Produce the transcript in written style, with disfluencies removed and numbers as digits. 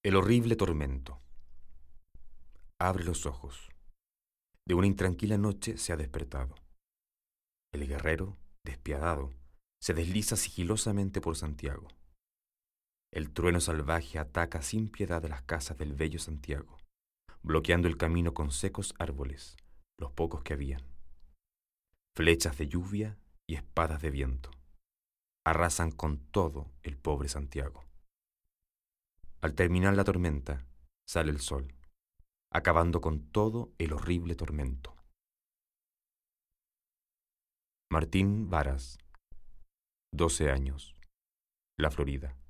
El horrible tormento. Abre los ojos. De una intranquila noche se ha despertado. El guerrero, despiadado, se desliza sigilosamente por Santiago. El trueno salvaje ataca sin piedad a las casas del bello Santiago, bloqueando el camino con secos árboles, los pocos que habían. Flechas de lluvia y espadas de viento arrasan con todo el pobre Santiago. Al terminar la tormenta, sale el sol, acabando con todo el horrible tormento. Martín Varas, 12 años, La Florida.